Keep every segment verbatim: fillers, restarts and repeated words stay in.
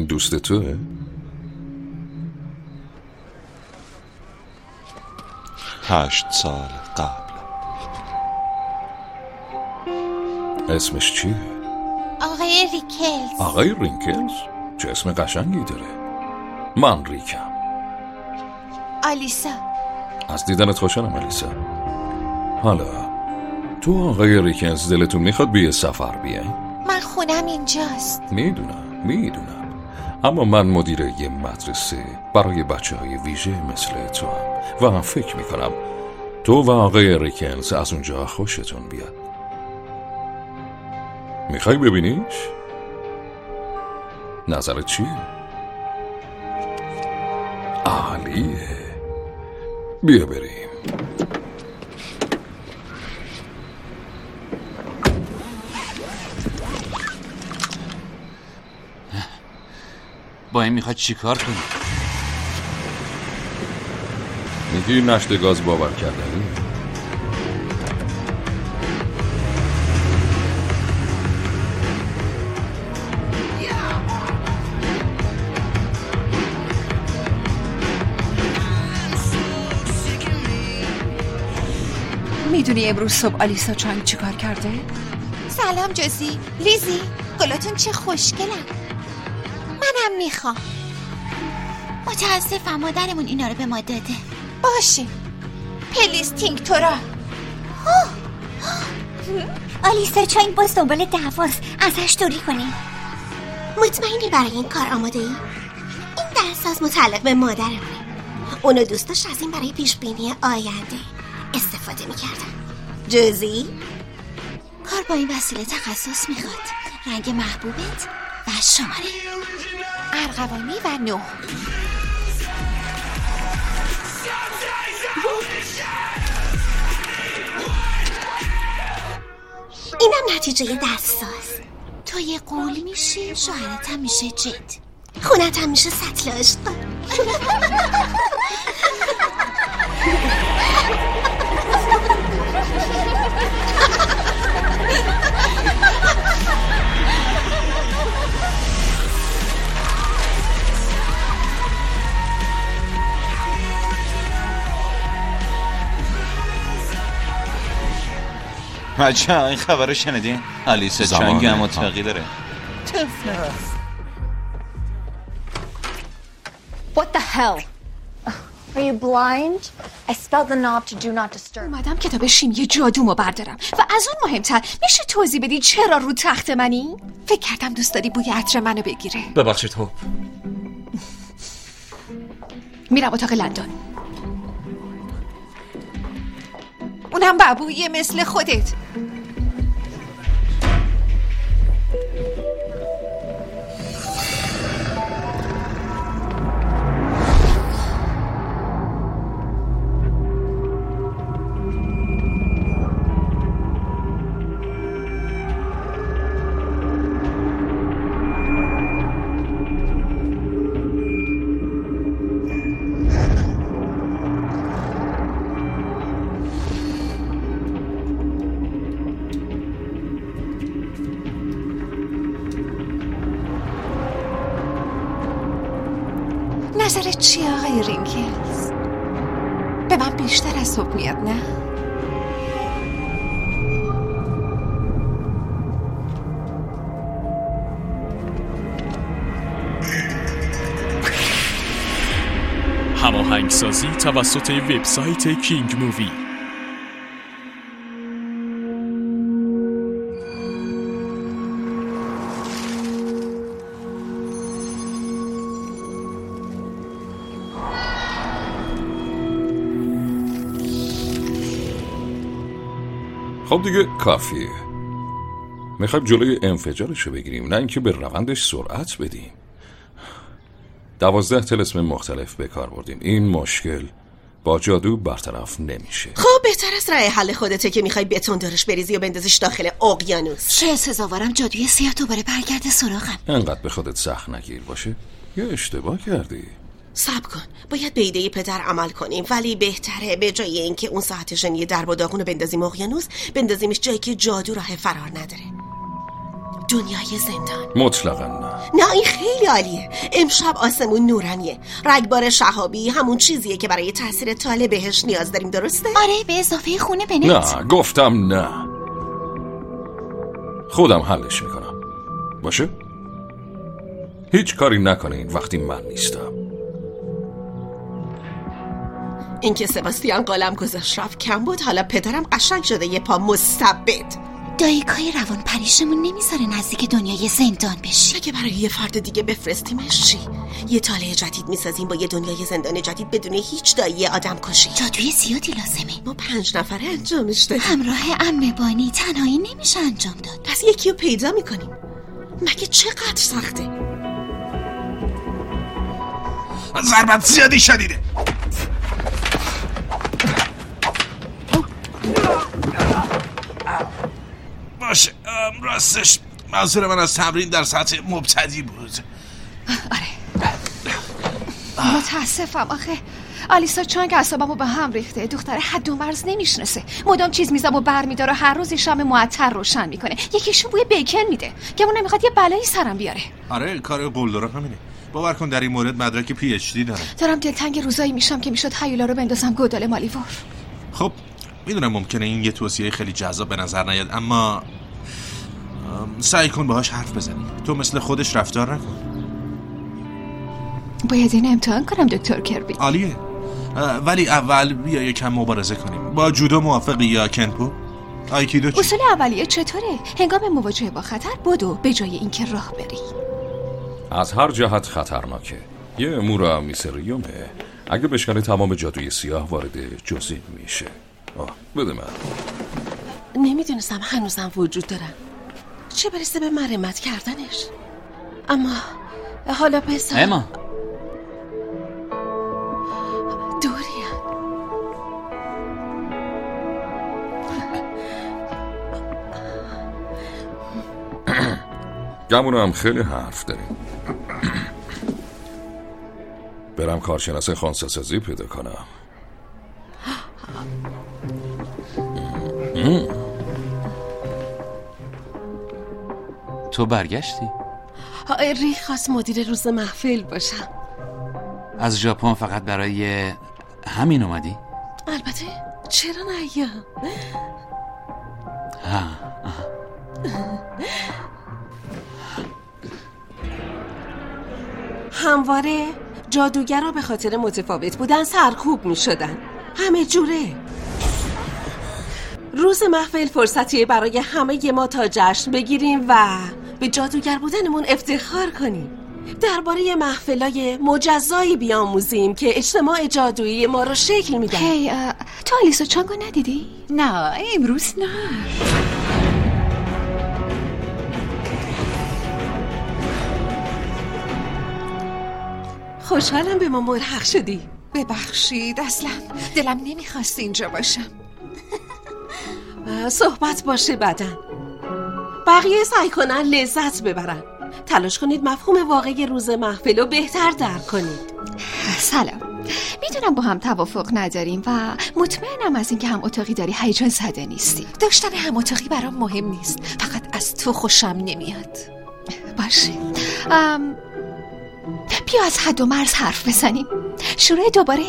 دوست توه؟ هشت سال قبل. اسمش چیه؟ آقای ریکلز. آقای رینکلز؟ چه اسم قشنگی داره. من ریکم. آلیسا. از دیدنت خوشحالم آلیسا. حالا تو آقای ریکلز دلتون میخواد بیه سفر بیاین؟ من خونم اینجاست. میدونم میدونم اما من مدیر یه مدرسه برای بچه های ویژه مثل تو هم و هم فکر میکنم تو و آقای ریکلز از اونجا خوشتون بیاد. میخوای ببینیش؟ نظرت چیه؟ عالیه، بیا بریم. با این میخواد چی کار کنی؟ میگی نشت گاز باور کردنی؟ میدونی امروز صبح آلیسا چانگ چی کار کرده؟ سلام جوزی. لیزی گلاتون چه خوشگلن. منم میخوام. متاسفم مادرمون اینا رو به ما داده. باشه پلیز تینک تورا. آلیسا چانگ باز دنبال دعواست، ازش دوری کنیم. مطمئنی برای این کار آماده ای؟ این درساز متعلق به مادرمونه. اونو دوست داشت از این برای پیش بینی آینده استفاده میکردن. جوزی؟ کار با این وسیله تخصص میخواد. رنگ محبوبت و شماره ارغوانی و نو. اینم نتیجه دستساز. تو یه قول میشی، شوهرت هم میشه جد، خونت هم میشه سطل عشق. بچه این خبر رو شنیدین؟ آلیسا چانگ هم متقی داره. طفل. What the hell? Are you blind? I spelled the knob to do not disturb. اومدم کتاب شیمی جادومو بردارم و از اون مهمتر میشه توضیح بدی چرا رو تخت منی؟ فکر کردم دوست داری بوی عطر منو بگیره. ببخشید هوپ. میرم اتاق لندن. اونم بابویه مثل خودت. نظرت چیه آقای رینکلز؟ به من بیشتر از صبح میاد نه؟ هماهنگسازی توسط وبسایت کینگ مووی. خب دیگه کافیه. میخوایم جلوی انفجارشو بگیریم، نه اینکه به روندش سرعت بدیم. دوازده طلسم مختلف به کار بردیم. این مشکل با جادو برطرف نمیشه. خب بهتر از راه حل خودته که میخوای بتون دارش بریزی و بندازیش داخل اقیانوس. چه سزاوارم جادوی سیاه دوباره برگرده سراغم. انقدر به خودت سخت نگیر باشه. یه اشتباه کردی. صبر کن، باید به ایده پدر عمل کنیم، ولی بهتره به جای اینکه اون ساعت ژنی درب و داغون رو بندازیم اقیانوس، بندازیمش جایی که جادو راه فرار نداره. دنیای زندان. مطلقاً نه. نه این خیلی عالیه. امشب آسمون نورانیه. رگبار شهابی همون چیزیه که برای تاثیر طالع بهش نیاز داریم، درسته؟ آره، به اضافه خونه بنت. نه گفتم نه. خودم حلش میکنم. باشه؟ هیچ کاری نکنین وقتی من نیستم. این که سباستیان قلم گذاشت رفت کم بود. حالا پدرم قشنگ شده یه پا مستبد. دایکای روان پریشمون نمیذاره نزدیک دنیای زندان بشی. اگه برای یه فرد دیگه بفرستیمش چی؟ یه طالع جدید میسازیم با یه دنیای زندان جدید بدون هیچ دایی آدم کشی. جادوی زیادی لازمه. ما پنج نفره انجامش دادیم. همراه عمه بانی تنهایی نمیشه انجام داد. پس یکی رو پیدا میکنیم. مگه چقدر سخته؟ ضربت زیادی شدیده. باشه، راستش منظور من از تمرین در سطح مبتدی بود. آره متاسفم آخه آلیسا چانگ اعصابمو به هم ریخته. دختر حد و مرز نمیشناسه. مدام چیز میزم و بر میداره و هر روز شام معطر روشن میکنه. یکیشون بوی بیکن میده که اون نمیخواد یه بلایی سرم بیاره. آره کار قلدرا همینه. باور کن در این مورد مدرک پی اچ دی داره. دارم دلتنگ روزایی میشم که میشد هیولا رو بندازم گودال مالیور. خب میدونم ممکنه این یه توصیه خیلی جذاب به نظر نیاد، اما سعی کن باهاش حرف بزنی. تو مثل خودش رفتار نکن. باید این امتحان کنم دکتر کربی. عالیه، ولی اول بیا یکم مبارزه کنیم. با جودو موافقی یا کنپو؟ آیکیدو چی؟ اصول اولیه چطوره؟ هنگام مواجهه با خطر بدو به جای اینکه راه بری. از هر جهت خطرناکه. یه مورا میسریومه. اگه بشکنه تمام جادوی سیاه وارد جزئی میشه. آه بده من. نمیدونستم هنوزم وجود دارن، چه برسه به مرمت کردنش. اما حالا پسر اما دوریان گمونو هم خیلی حرف داریم. برم کارشناس خانساسازی پیدا کنم. تو برگشتی؟ ری خواست مدیر روز محفل باشم. از ژاپن فقط برای همین اومدی؟ البته چرا نه یا ها همواره جادوگرها به خاطر متفاوت بودن سرکوب می شدن. همه جوره. روز محفل فرصتیه برای همه ما تا جشن بگیریم و به جادوگر بودنمون افتخار کنیم. درباره محفلای مجزایی بیاموزیم که اجتماع جادویی ما رو شکل میدن. هی تو آلیسا چانگو ندیدی؟ نه امروز نه. خوشحالم به ما ملحق شدی. ببخشید اصلا دلم نمیخواست اینجا باشم. صحبت باشه بعدن. بقیه سعی کنن لذت ببرن. تلاش کنید مفهوم واقعی روز محفل رو بهتر درک کنید. سلام. میدونم با هم توافق نداریم و مطمئنم از اینکه هم اتاقی داری هیجان زده نیستی. داشتن هم اتاقی برام مهم نیست. فقط از تو خوشم نمیاد. باشه. ام... بیا از حد و مرز حرف بزنیم. شروع دوباره.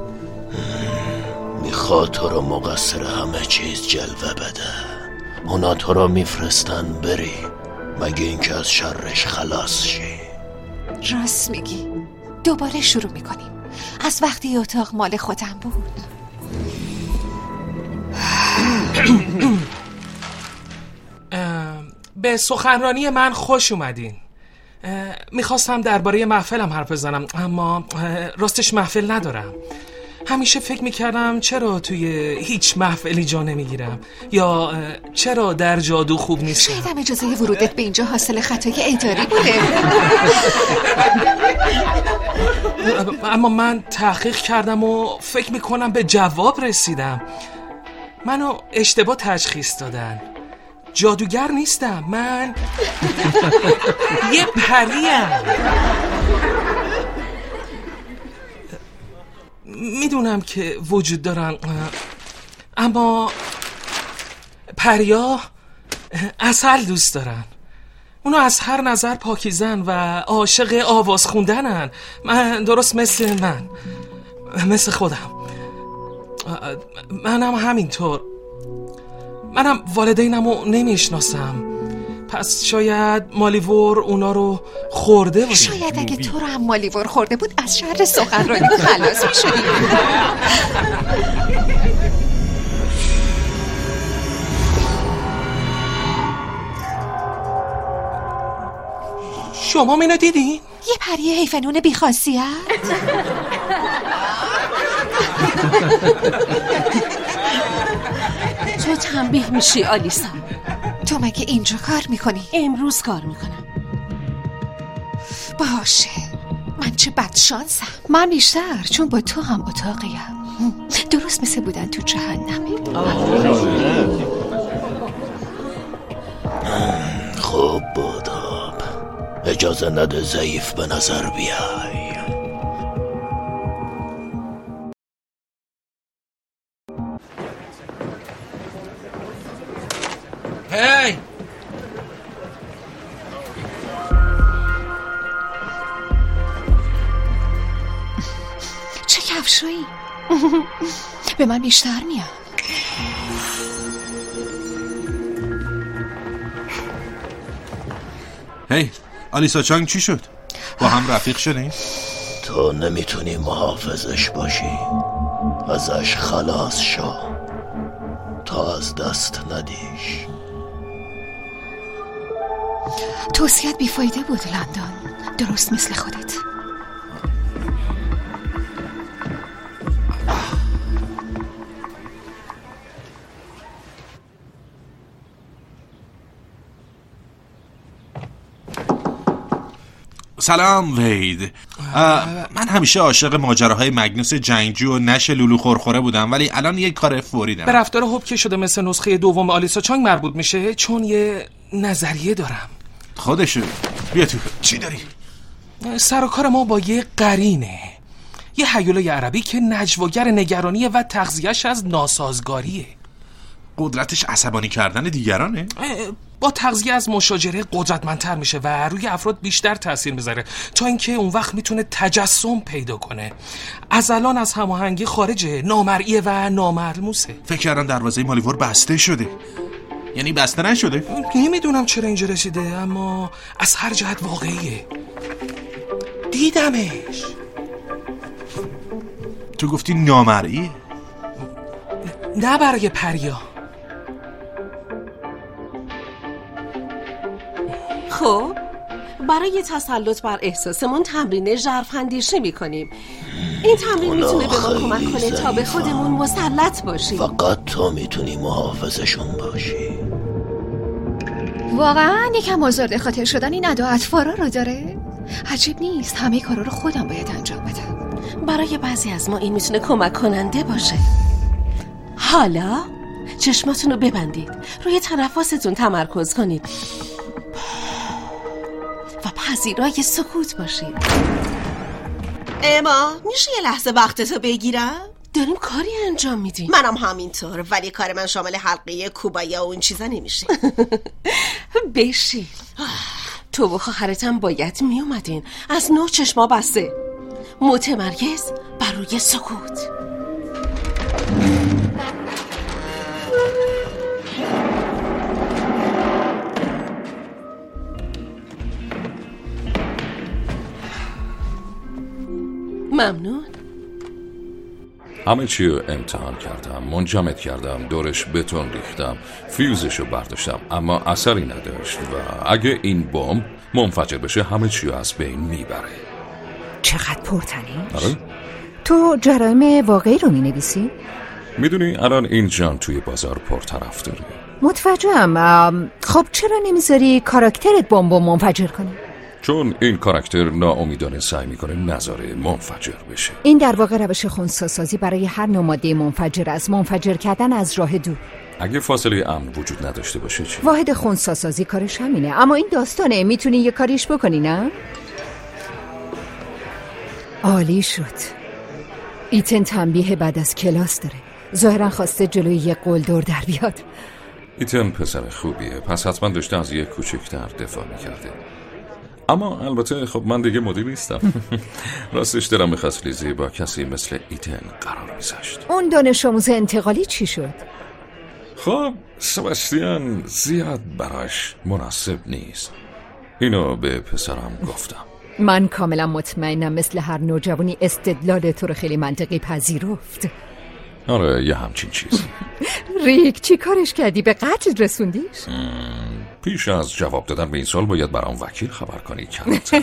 میخواد تو رو مقصر همه چیز جلوه بده. اونا تو رو میفرستن بری مگه اینکه از شرش خلاص شی. راست میگی. دوباره شروع میکنیم از وقتی اتاق مال خودم بود. به سخنرانی من خوش اومدین. میخواستم درباره محفلم حرف بزنم اما راستش محفل ندارم. همیشه فکر میکردم چرا توی هیچ محفلی جا نمیگیرم یا چرا در جادو خوب نیستم. شاید هم اجازه ورودت به اینجا حاصل خطای اداری بوده. اما من تحقیق کردم و فکر میکنم به جواب رسیدم. منو اشتباه تشخیص دادن. جادوگر نیستم، من یه پریم. میدونم که وجود دارن اما پریا عسل دوست دارن. اونا از هر نظر پاکیزن و عاشق آواز خوندنن. من درست مثل من، مثل خودم. منم همینطور. منم والدینمو نمیشناسم، پس شاید مالیور اونا رو خورده باشه. شاید اگه تو رو هم مالیور خورده بود از شر سخنرانی خلاص میشدی. شما منو دیدین؟ یه پری حیفنون بیخاصیت؟ تو تنبیه میشی آلیسا. تو مگه اینجا کار میکنی؟ امروز کار میکنم. باشه، من چه بدشانسم. من بیشتر، چون با تو هم اتاقیم. درست مثل بودن تو جهنمی. خوب بود آب. اجازه نده ضعیف به نظر بیای. هی چه کفشایی؟ به من بیشتر میاد. هی آلیسا چانگ چی شد؟ با هم رفیق شدین؟ تو نمیتونی محافظش باشی. ازش خلاص شو تا از دست ندیش. توصیت بیفایده بود لندن، درست مثل خودت. سلام وید. من همیشه عاشق ماجراهای مگنوس جنگجو و نش لولو خورخوره بودم، ولی الان یه کار فوری دارم. به رفتار هوب که شده مثل نسخه دوم آلیسا چانگ مربوط میشه، چون یه نظریه دارم. خودشو بیا تو. چی داری؟ سر و کار ما با یه قرینه، یه هیولای عربی که نجواگر نگرانیه و تغذیه‌اش از ناسازگاریه. قدرتش عصبانی کردن دیگرانه؟ با تغذیه از مشاجره قدرتمندتر میشه و روی افراد بیشتر تاثیر میذاره، تا اینکه اون وقت میتونه تجسم پیدا کنه. از الان از هماهنگی خارجه، نامرئیه و ناملموسه. فکر کردم دروازه مالیور بسته شده. یعنی بسته نشده؟ نمیدونم چرا اینجا رسیده، اما از هر جهت واقعیه. دیدمش. تو گفتی نامرئی؟ نه برای پریا. خب برای تسلط بر احساسمون تمرین ژرف اندیشی میکنیم. این تمرین میتونه به ما کمک کنه تا به خودمون مسلط باشیم. فقط تو میتونی محافظشون باشی. واقعا یکم آزرده خاطر شدن این ادا اطفارا رو داره؟ عجیب نیست، همه کارا رو خودم باید انجام بدم. برای بعضی از ما این میتونه کمک کننده باشه. حالا چشماتون رو ببندید، روی تنفستون تمرکز کنید و پذیرای سکوت باشید. اما میشه یه لحظه وقتتو بگیرم؟ داریم کاری انجام میدیم. منم همینطور، ولی کار من شامل حلقه کوبایا و این چیزا نمیشه. بشین. تو و خواهرتم باید میومدین. از نو چشما بسته، متمرکز بر روی سکوت. ممنون. همه چی رو امتحان کردم، منجمد کردم، دورش بتون ریختم، فیوزشو برداشتم، اما اثری نداشت و اگه این بمب منفجر بشه همه چی رو از بین میبره. چقدر پرتنیش؟ آره؟ تو جرایم واقعی رو مینویسی؟ میدونی الان این جان توی بازار پرطرف داره. متوجهم. خب چرا نمیذاری کاراکترت بمبو منفجر کنی؟ چون این کاراکتر ناامیدانه سعی میکنه نذاره منفجر بشه. این در واقع روش خنثی‌سازی برای هر نوع ماده منفجر از منفجر کردن از راه دور. اگه فاصله امن وجود نداشته باشه چی؟ واحد خنثی‌سازی کارش همینه، اما این داستانه. میتونی یه کاریش بکنی نه؟ عالی شد. ایتن تنبیه بعد از کلاس داره. ظاهرا خواسته جلوی یه قلدر در بیاد. ایتن پسر خوبیه، پس حتما داشته از یک کوچکتر دفاع میکرده. اما البته خب من دیگه مدیر نیستم. راستش دلم میخواست لیزی با کسی مثل ایتن قرار میذاشت. اون دانش آموز انتقالی چی شد؟ خب سباستیان زیاد براش مناسب نیست. اینو به پسرم گفتم. من کاملا مطمئنم مثل هر نوجوانی استدلال تو رو خیلی منطقی پذیرفت. آره یه همچین چیزی. ریک چی کارش کردی؟ به قتل رسوندیش؟ پیش از جواب دادن به این سوال باید برام وکیل خبر کنی کلانتر.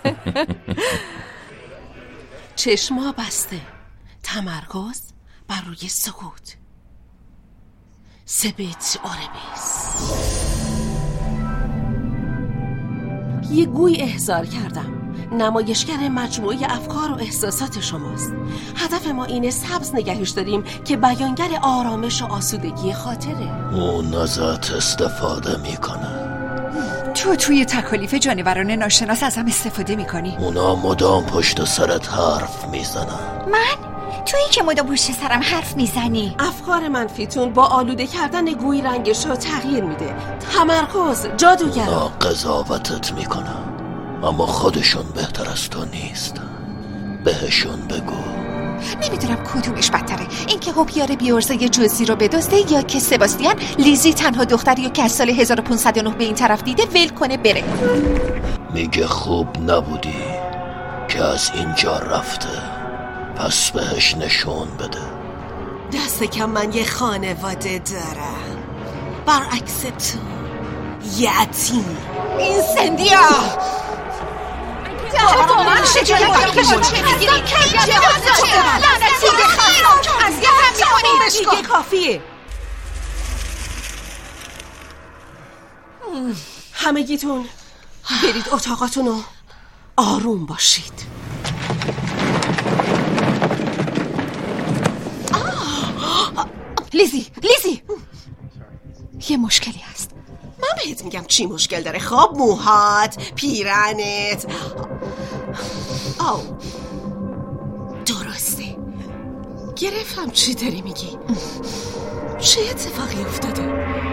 چشما بسته، تمرکز بر روی سکوت. سبت آربیس. یه گوی احضار کردم. نمایشگر مجموعه افکار و احساسات شماست. هدف ما اینه سبز نگهش داریم که بیانگر آرامش و آسودگی خاطره. اون ازت استفاده میکنه. تو توی تکالیف جانوران ناشناس از هم استفاده میکنی؟ اونا مدام پشت سرت حرف میزنن. من؟ تویی که مدام پشت سرم حرف میزنی. افکار منفیتون با آلوده کردن گوی رنگش رو تغییر میده. تمرکز، جادوگرا. اونا قضاوتت میکنن اما خودشون بهتر از تو نیست. بهشون بگو. نمیدونم کدومش بدتره، این که هوپیار بیورزه جزئی رو بدزده یا که سباستیان لیزی تنها دختری که از سال هزار و پانصد و نه به این طرف دیده ول کنه بره. میگه خوب نبودی که از اینجا رفته، پس بهش نشون بده. دست کم من یه خانواده دارم، برعکس تو یتیم. این سندیا تو من شجاعی که شد چه میگیری؟ که چه لعنتی بخواه از یه هم میکنی. دیگه کافیه. همگیتون برید اتاقاتونو آروم باشید. لیزی لیزی یه مشکلی هست. من بهت میگم چی مشکل داره. خب موهات، پیرنت. آو درسته، گرفتم چی داری میگی. چه اتفاقی افتاده؟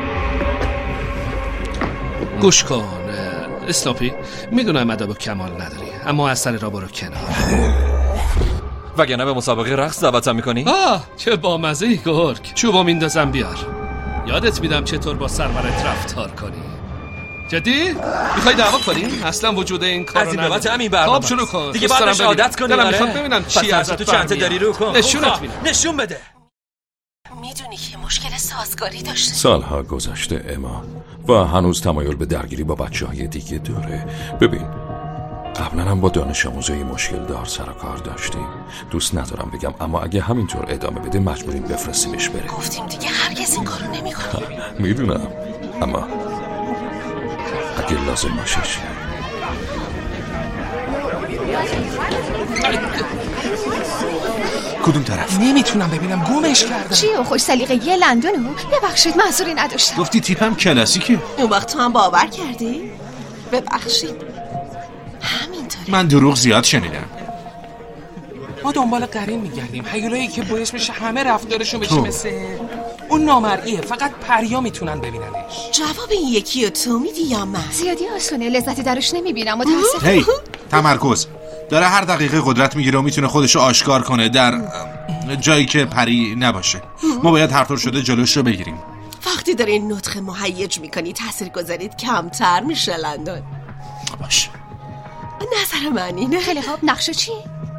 گوش کن اسلاپی، میدونم ادب و کمال نداری اما از سر را برو کنار. وگرنه به مسابقه رقص دعوتم میکنی؟ آه چه بامزه‌ای گرگ. چوبو میندازم بیار. یادت میدم چطور با سرورت رفتار کنی. جدی؟ میخوای دعوا کنی؟ اصلا وجود این کارو نداره. از این بابت همین برنامه. خب شروع کن. دیگه بعدش عادت کنی. دلم میخواد ببینم چی از تو چنته داری رو کن. نشونت میدم. نشون بده. میدونی که مشکل سازگاری داشته. سالها گذشته اما و هنوز تمایل به درگیری با بچه‌های دیگه داره. ببین قبلا هم با دانش آموزای مشکل دار سر و کار داشتیم. دوست ندارم بگم اما اگه همینطور ادامه بده مجبوریم بفرستیمش بره. گفتیم دیگه هرگز این کارو نمی‌کنیم. میدونم اما اگه لازم باشه چی؟ کدوم طرف؟ نمیتونم ببینم گمش کردم. چی و خوش سلیقه یه لندنو؟ ببخشید منظوری نداشتم. گفتی تیپم کلاسیکه. اون وقت تو هم باور کردی؟ ببخشید همینطوره. من دروغ زیاد شنیدم. ما دنبال قرین میگردیم، هیولایی که باعث میشه همه رفتارشون بشه مثل اون نامرئیه. فقط پریا میتونن ببیننش. جواب این یکی رو تو میدی یا من؟ زیادی آسونه، لذتی درش نمیبینم متاسفم. هی تمرکز. داره هر دقیقه قدرت میگیره و میتونه خودشو آشکار کنه در جایی که پری نباشه. ما باید هر طور شده جلوش رو بگیریم. وقتی دارین نطق مهیج میکنی تاثیر گذارید کمتر میشه لندن. باشه نظر من اینه. خیلی خوب، نقشه چی؟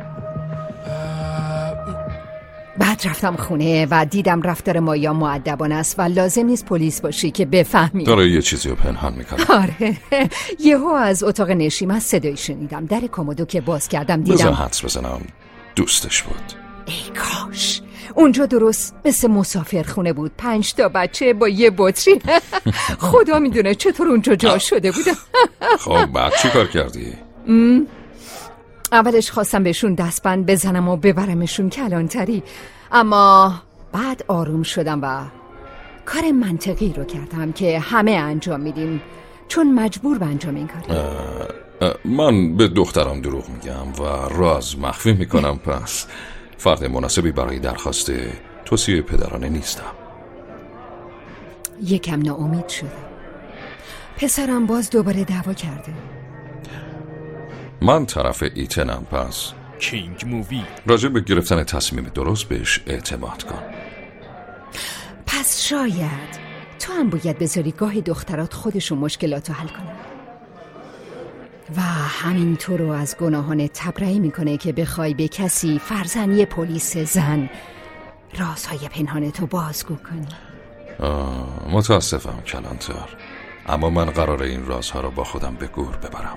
بعد رفتم خونه و دیدم رفتار مایا مؤدبانه است و لازم نیست پلیس باشی که بفهمی. داره یه چیزی رو پنهان میکنه. آره یهو از اتاق نشیمن صدایی شنیدم. در کمدو که باز کردم دیدم. بذار حدس بزنم دوستش بود. ای کاش اونجا درست مثل مسافرخونه بود. پنج تا بچه با یه بطری. خدا میدونه چطور اونجا جا شده بودم. خب بعد چی کار کردی؟ اولش خواستم بهشون دستبند بزنم و ببرمشون کلانتری، اما بعد آروم شدم و کار منطقی رو کردم که همه انجام میدیم چون مجبور به انجام این کار. من به دخترم دروغ میگم و راز مخفی میکنم، پس فرد مناسبی برای درخواست توصیه پدرانه نیستم. یکم ناامید شدم. پسرم باز دوباره دعوا کرده. من طرف ایتنم. پس کینگ مووی. راجع به گرفتن تصمیم درست بهش اعتماد کن. پس شاید تو هم باید بذاری گاهی دخترات خودشون مشکلاتو حل کنن و همین تو رو از گناهان تبرئه میکنه که بخوای به کسی فرزند پلیس زن رازهای پنهانتو بازگو کنی. متاسفم کلانتر، اما من قراره این رازها رو با خودم به گور ببرم.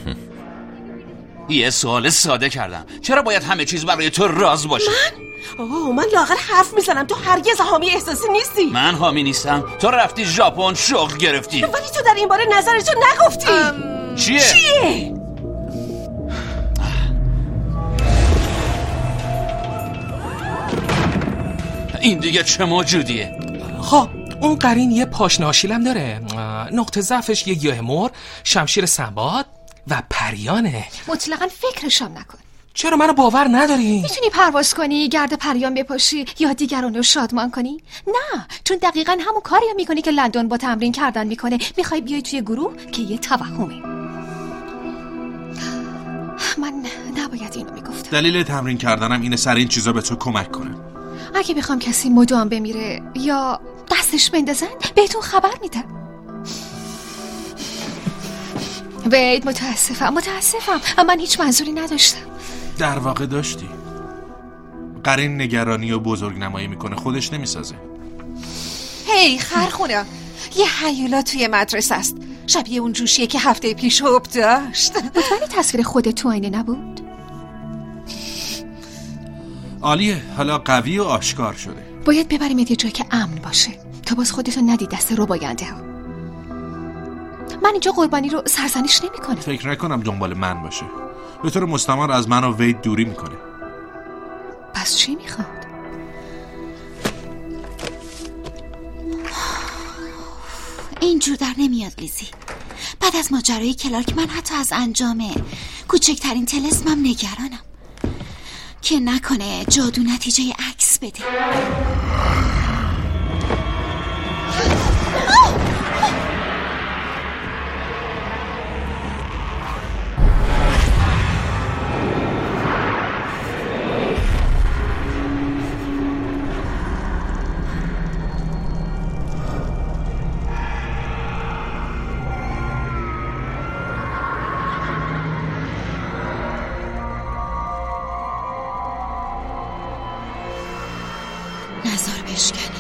یه سوال ساده کردم، چرا باید همه چیز برای تو راز باشه؟ من؟ اوه من لاغر حرف میزنم، تو هرگز حامی احساسی نیستی. من حامی نیستم، تو رفتی ژاپن شغل گرفتی. ولی تو در این باره نظرتو نگفتی. ام... چیه؟ چیه؟ این دیگه چه موجودیه؟ خب اون قرین یه پاشنه آشیلم داره، نقطه ضعفش یه گیاه مر، شمشیر سنباد و پریانه. مطلقاً فکرشم نکن. چرا منو باور نداری؟ میتونی پرواز کنی، گرد پریان بپاشی یا دیگران رو شادمان کنی؟ نه، چون دقیقاً همون کاری رو میکنی که لندن با تمرین کردن میکنه. میخوای بیای توی گروه که یه توهمه. من نباید اینو میگفتم. دلیل تمرین کردنم اینه سر این چیزا به تو کمک کنم. اگه بخوام کسی مدام بمیره یا دستش بندازن بهتون خبر میدم. وید متاسفم متاسفم من هیچ منظوری نداشتم. در واقع داشتی. قرین نگرانی و بزرگ نمایی میکنه، خودش نمیسازه. هی خرخونه، یه هیولا توی مدرسه است، شبیه اون جوشیه که هفته پیش حب داشت. ولی تصویر خودت تو آینه نبود؟ عالیه، حالا قوی و آشکار شده. باید ببریم یه جایی که امن باشه تا باز خودتو ندی دست رباینده ها. من اینجا قربانی رو سرزنش نمی کنم. فکر نکنم دنبال من باشه. به طور مستمر از من و وید دوری میکنه. پس چی میخواد؟ اینجور در نمیاد لیزی. بعد از ماجرای کلارک من حتی از انجام کوچکترین طلسمم نگرانم که نکنه جادو نتیجه عکس بده. نظر بشکنی.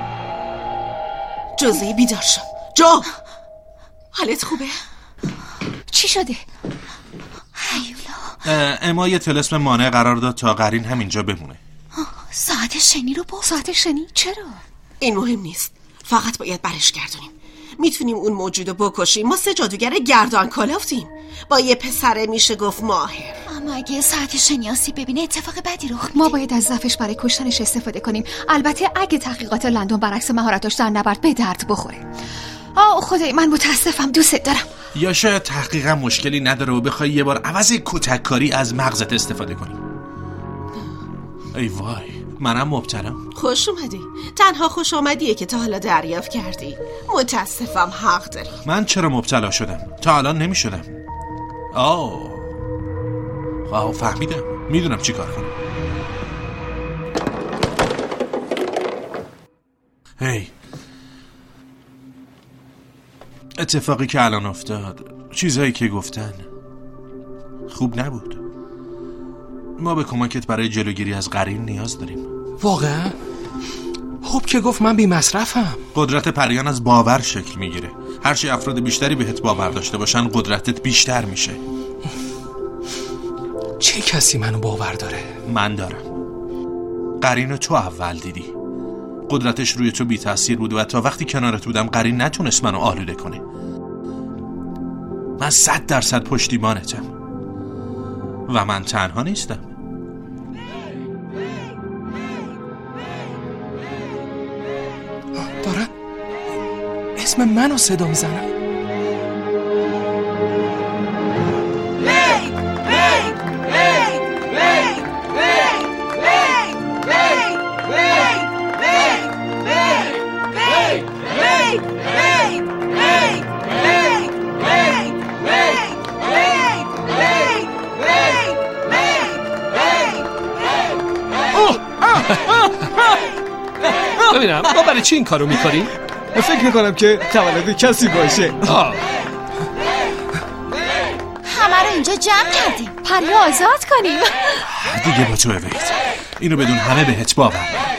جوزه بیدار شد. جو حالت خوبه؟ چی شده؟ هیولا اما یه طلسم مانع قرار داد تا قرین همینجا بمونه. ساعت شنی رو برد. ساعت شنی؟ چرا؟ این مهم نیست، فقط باید برش گردونیم. میتونیم اون موجود رو بکشیم. ما سه جادوگر گردان کلافتیم با یه پسره میشه گفت ماهر. اما اگه ساعت شنیاسی ببینه اتفاق بدی رخ میده. ما باید از ضعفش برای کشتنش استفاده کنیم. البته اگه تحقیقات لندن برعکس مهارتاش در نبرد به درد بخوره. آه خدای من متاسفم، دوست دارم. یا شاید تحقیقا مشکلی نداره و بخوای یه بار عوض کتککاری از مغزت استفاده کنی. ای وای، منم مبتلم. خوش اومدی. تنها خوش اومدیه که تا حالا دریافت کردی. متاسفم، حق داری. من چرا مبتلا شدم؟ تا الان نمی شدم. آه آه فهمیدم. میدونم چی کار کنم. هی اتفاقی که الان افتاد، چیزایی که گفتن خوب نبود. ما به کمکت برای جلوگیری از قرین نیاز داریم. واقعا؟ خوب که گفت من بی مصرفم. قدرت پریان از باور شکل میگیره. هرچی افراد بیشتری بهت باور داشته باشن قدرتت بیشتر میشه. چه کسی منو باور داره؟ من دارم. قرین تو اول دیدی. قدرتش روی تو بی تأثیر بود و تا وقتی کنارت بودم قرین نتونست منو آلوده کنه. من صد درصد پشتیبانتم و من تنها نیستم. دارن اسم منو صدا میزنن. وید وید وید وید وید وید وید وید وید وید وید ببینم ما برای چی این کارو میکنیم؟ فکر میکنم که تولد کسی باشه. آه. همه رو اینجا جمع کردیم، پری آزاد کنیم. دیگه با تو وید، اینو بدون همه بهت باور.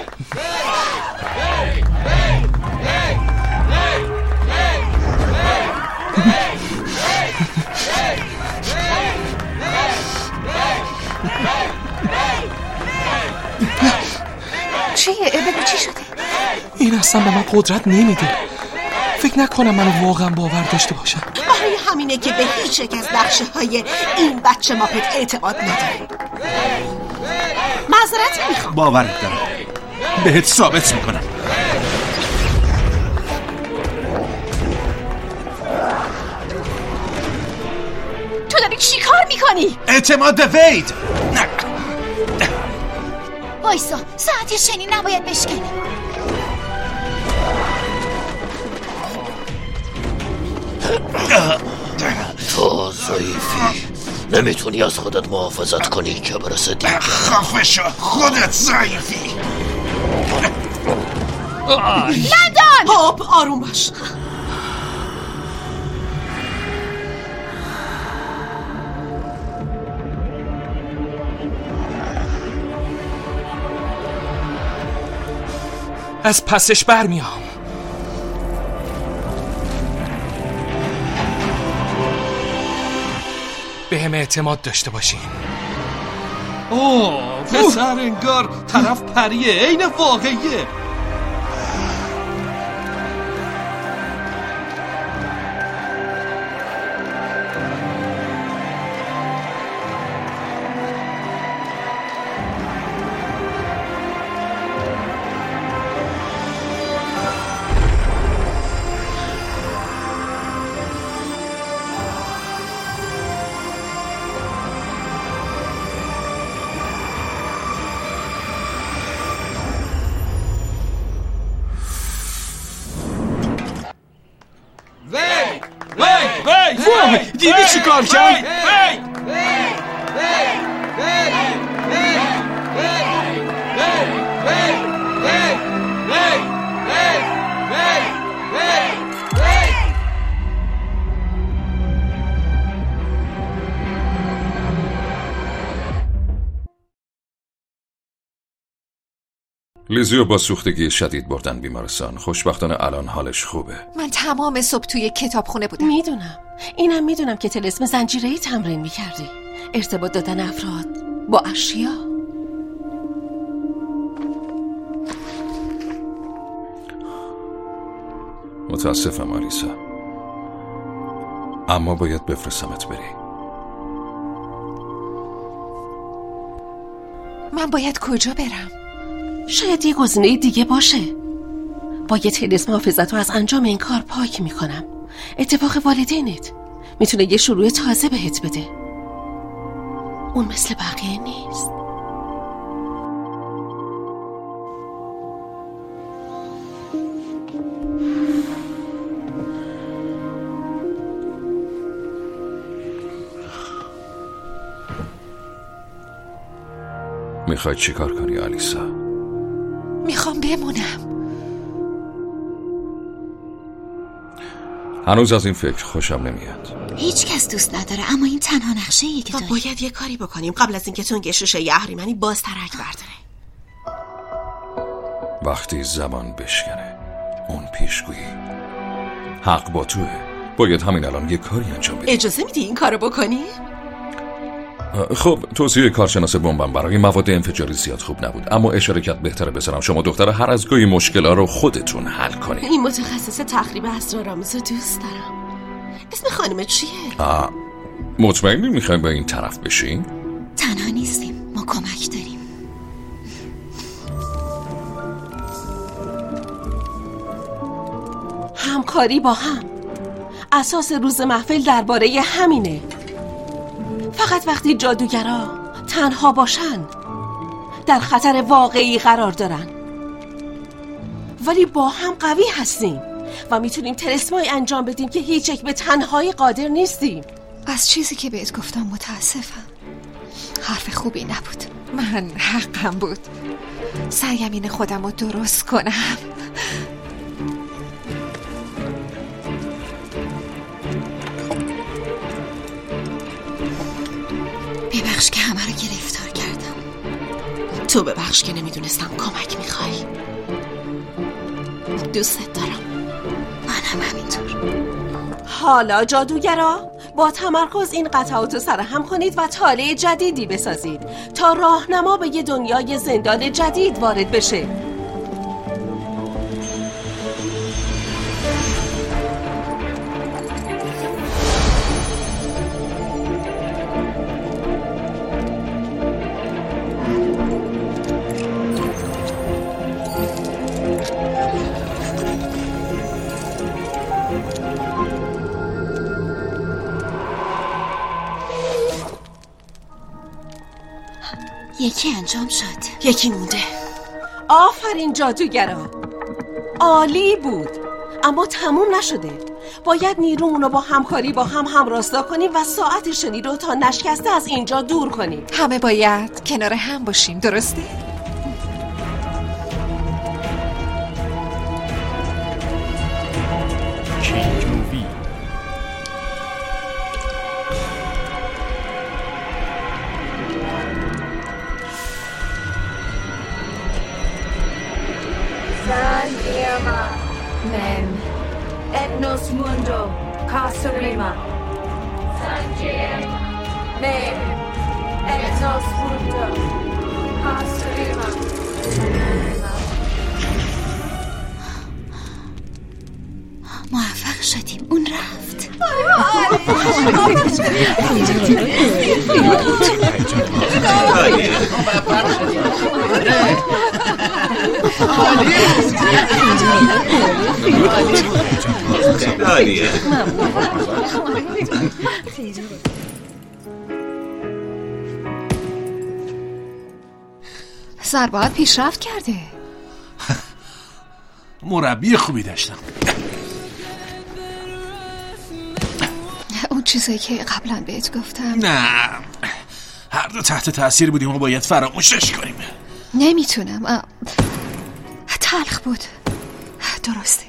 چیه؟ بگو چی شده؟ این اصلا به من قدرت نمیده. فکر نکنم منو واقعا باور داشته باشم. برای همینه که به هیچ یک از نقشه های این بچه ماپت اعتقاد نداره. معذرت میخوام. باورت دارم، بهت ثابت میکنم. تو داری چی کار میکنی؟ اعتماد به وید. نه وایسا، ساعت شنی نباید بشکنه. تو ضعیفی، نمیتونی از خودت محافظت کنی که برسه دیگر. خفه شو، خودت ضعیفی. لندن! هاپ آروم باش. از پسش برمیام. به هم اعتماد داشته باشین. اوه پسر انگار طرف پریه، عین واقعیه. دیدی چی کار کرد؟ لیزیو با سوختگی شدید بردن بیمارستان. خوشبختانه الان حالش خوبه. من تمام صبح توی کتابخونه بودم. میدونم، اینم میدونم که طلسم زنجیره‌ای تمرین میکردی، ارتباط دادن افراد با اشیا. متاسفم آلیسا، اما باید بفرستمت بری. من باید کجا برم؟ شاید یه گزینه دیگه باشه. با یه طلسم حافظت رو از انجام این کار پاک میکنم. اتفاق والدینت میتونه یه شروع تازه بهت بده. اون مثل بقیه نیست. میخوای چی کار کنی آلیسا؟ میخوام بمونم. هنوز از این فکر خوشم نمیاد. هیچ کس دوست نداره، اما این تنها نقشه ایه که داری. باید یه کاری بکنیم قبل از اینکه تونگ شوشه یه اهریمنی باز ترک برداره. وقتی زمان بشکنه اون پیشگویی حق با توه. باید همین الان یه کاری انجام بدی. اجازه میدی این کارو بکنی؟ خب توصیه کارشناس بمبم برای مواد انفجاری زیاد خوب نبود، اما اشاره کرد بهتره بذارم شما دختر هر از گاهی مشکلات رو خودتون حل کنید. این متخصص تخریب اسرارآمیز رو دوست دارم. اسم خانم چیه؟ آه مطمئنی میخوایم به این طرف بشین؟ تنها نیستیم، ما کمک داریم. همکاری با هم اساس روز محفل درباره همینه. فقط وقتی جادوگرا تنها باشن در خطر واقعی قرار دارن، ولی با هم قوی هستیم و میتونیم طلسمایی انجام بدیم که هیچ یک به تنهایی قادر نیستیم. از چیزی که بهت گفتم متاسفم. حرف خوبی نبود. من حقم بود. سعیم اینه خودم رو درست کنم. ببخش که همه رو گرفتار کردم. تو ببخش که نمیدونستم کمک میخوای. دوست دارم. منم همینطور. حالا جادوگرا با تمرکز این قطعات رو سرهم کنید و تاله جدیدی بسازید تا راهنما به یه دنیای زندان جدید وارد بشه. یکی انجام شد. یکی مونده. آفرین جادوگرا، عالی بود. اما تموم نشده. باید نیرومونو با همکاری با هم هم راستا کنیم و ساعت شنی رو تا نشکسته از اینجا دور کنیم. همه باید کنار هم باشیم، درسته؟ کینگ مووی. San Irma, Mem, Etnos Mundo, Casarima. San Irma, Mem, Etnos Mundo, Casarima. موفق شدیم. اون رفت. ضربات پیشرفت کرده. مربی خوبی داشتم. اون چیزایی که قبلا بهت گفتم. نه، هر دو تحت تاثیر بودیم و باید فراموشش کنیم. نمیتونم. تلخ بود، درسته،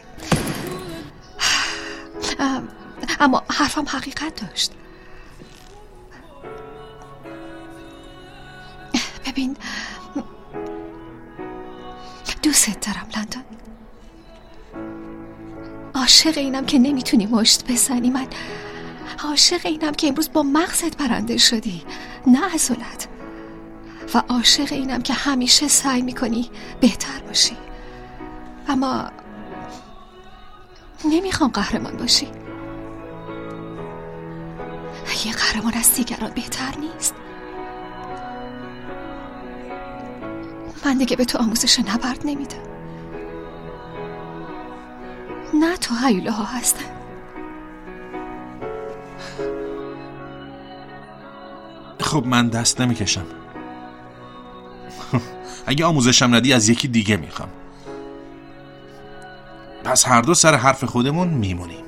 اما حرفم حقیقت داشت. ببین، دوست دارم لندن. عاشق اینم که نمیتونی مشت بزنی. من عاشق اینم که امروز با مغزت برنده شدی، نه عضلت. و عاشق اینم که همیشه سعی میکنی بهتر باشی. اما نمیخوام قهرمان باشی. یه قهرمان از دیگران بهتر نیست. من دیگه به تو آموزش نبرد نمیدم. نه تو هیوله ها هستن. خب من دست نمیکشم. اگه آموزشم ندی از یکی دیگه میخوام. پس هر دو سر حرف خودمون میمونیم.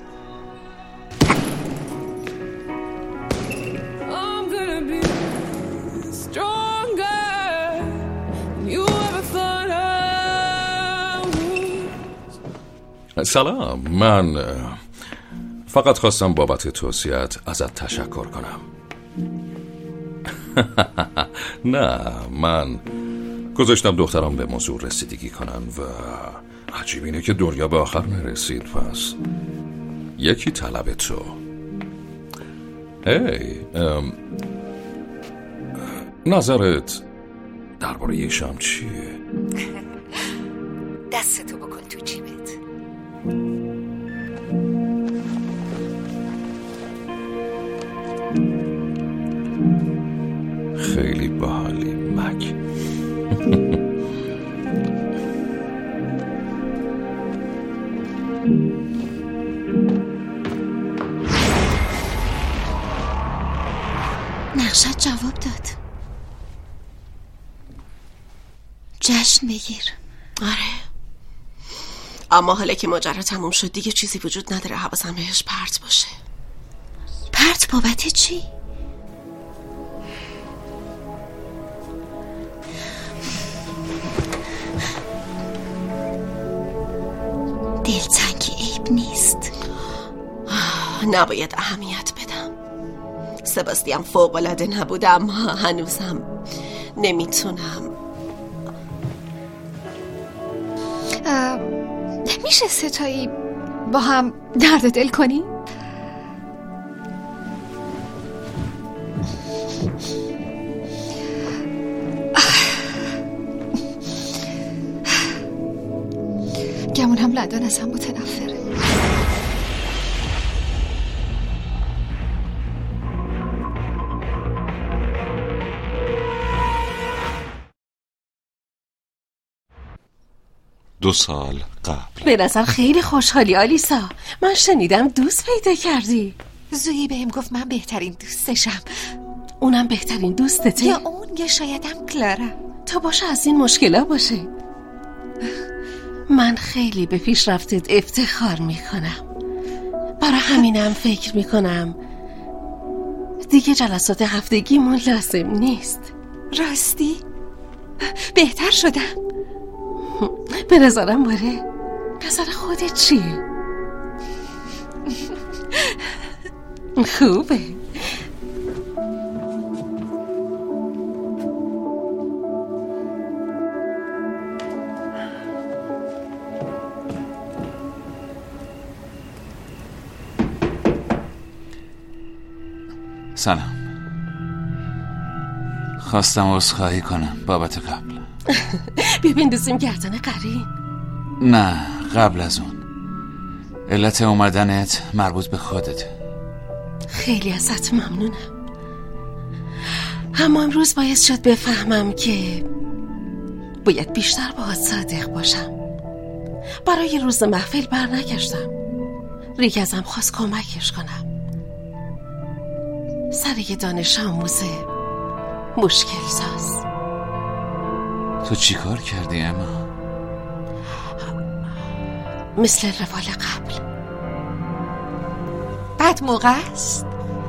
سلام، من فقط خواستم بابت توصیه‌ات ازت تشکر کنم. نه، من گذاشتم دخترام به موضوع رسیدگی کنن و عجیب اینه که دنیا به آخر نرسید. پس یکی طلب تو. هی ام... نظرت درباره شام چیه؟ دستتو بکن تو جیبت. خیلی باحالی مک. نقشت جواب داد. جشن بگیر. آره، اما حالا که ماجرا تموم شد دیگه چیزی وجود نداره حواسم بهش پرت باشه. پرت بابت چی؟ نباید اهمیت بدم. سباستیان فوق‌العاده نبود، اما هنوزم نمیتونم. میشه ستایی با هم درد دل کنیم؟ گمون هم لندن از هم متنفره. دو سال قبل. به نظر خیلی خوشحالی آلیسا. من شنیدم دوست پیدا کردی. زویی بهم گفت من بهترین دوستشم. اونم بهترین دوستته؟ یا اون یا شاید هم کلارا. تا باشه از این مشکلا باشه. من خیلی به پیشرفتت افتخار میکنم. برای همینم فکر میکنم دیگه جلسات هفتگیمون لازم نیست. راستی؟ بهتر شدم. به نظرم باره. نظر خودت چیه؟ خوبه. سلام. خواستم عذرخواهی کنم بابت قبل. بیا بندازیم گردن قرین. نه قبل از اون. علت اومدنت مربوط به خودته. خیلی ازت ممنونم، اما امروز باید شد بفهمم که باید بیشتر باهات صادق باشم. برای روز محفل بر نگشتم. ریک ازم خواست کمکش کنم. سر یه دانش آموز مشکل ساز. تو چی کار کردی اما؟ مثل روال قبل. بعد موقع است؟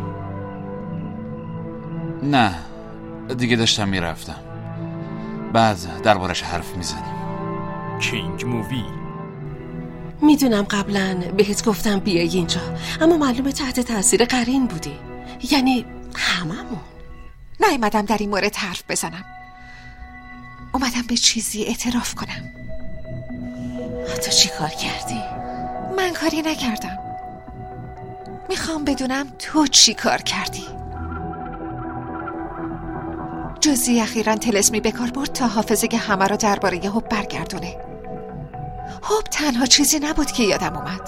نه دیگه داشتم میرفتم. بعد دربارش حرف میزنیم. کینگ مووی. میدونم قبلا بهت گفتم بیای اینجا، اما معلومه تحت تاثیر قرین بودی. یعنی هممون. نیومدم در این مورد حرف بزنم. اومدم به چیزی اعتراف کنم. تو چی کار کردی؟ من کاری نکردم. میخوام بدونم تو چی کار کردی. جزی اخیراً طلسمی به کار برد تا حافظه همه را درباره حب برگردونه. حب تنها چیزی نبود که یادم اومد.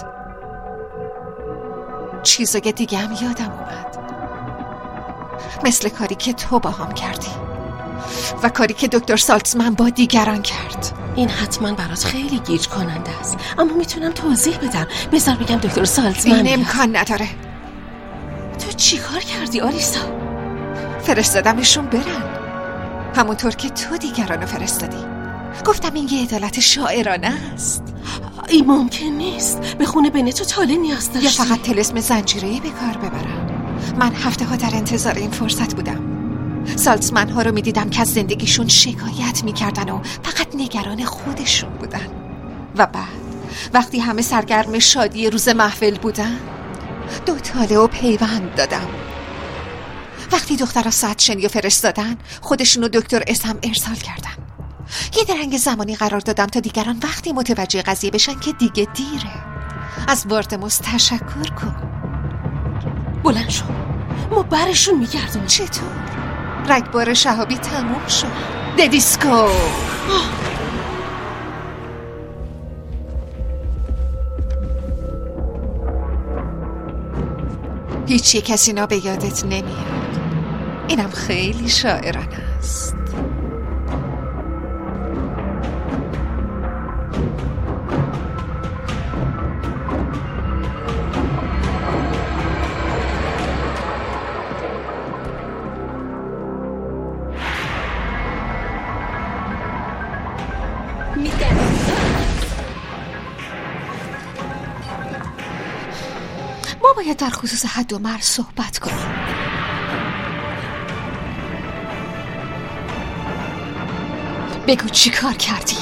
چیزای دیگه هم یادم اومد، مثل کاری که تو با هم کردی و کاری که دکتر سالتزمن با دیگران کرد. این حتما برات خیلی گیج کننده است، اما میتونم توضیح بدم. بذار بگم دکتر سالتزمن. این امکان نداره. تو چی کار کردی آلیسا؟ فرستادمشون برن، همونطور که تو دیگرانو فرستادی. گفتم این یه عدالت شاعرانه است. این ممکن نیست. به خونه بنتو تاله نیاز داشتی. یا فقط طلسم زنجیره‌ای به کار ببرم. من هفته ها در انتظار این فرصت بودم. سالتزمن ها رو می دیدم که از زندگیشون شکایت می کردن و فقط نگران خودشون بودن. و بعد وقتی همه سرگرم شادی روز محفل بودن، دو تاله و پیوند دادم. وقتی دخترها ساعت شنی و فرستادن، خودشون و دکتر اسم ارسال کردن. یه درنگ زمانی قرار دادم تا دیگران وقتی متوجه قضیه بشن که دیگه دیره. از باردموس تشکر کن. بلند شو، ما برشون میگردیم. چطور؟ رگبار شهابی تموم شد. ددیسکو. هیچ یک کسی اینا به یادت نمیاد. اینم خیلی شاعرانه است. ما باید در خصوص حد و مرز صحبت کنیم. بگو چی کار کردی؟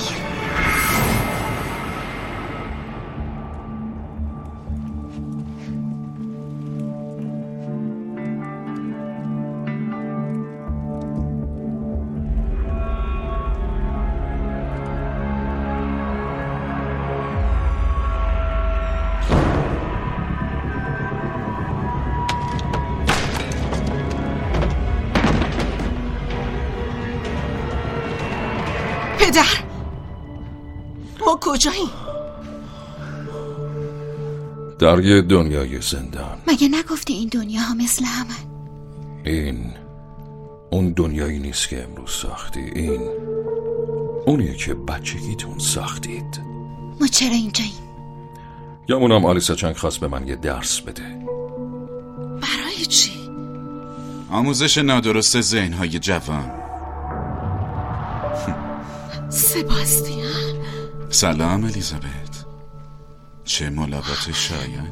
پدر ما کجاییم؟ در یه دنیای زندان. مگه نگفتی این دنیا ها مثل همه؟ این اون دنیایی نیست که امروز ساختی. این اونیه که بچگیتون ساختید. ما چرا اینجاییم؟ یامونم آلیسا چنگ خواست به من یه درس بده. برای چی؟ آموزش نادرست ذهن‌های جوان. سباستیان. سلام الیزابت. چه ملاقات شایانی.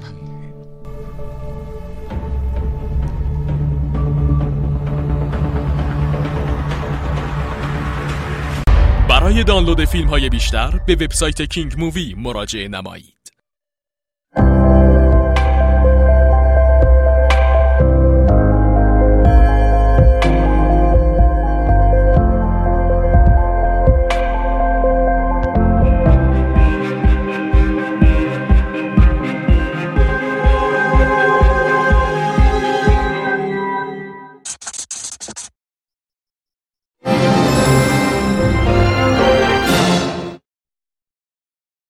برای دانلود فیلم های بیشتر به وبسایت کینگ مووی مراجعه نمایید.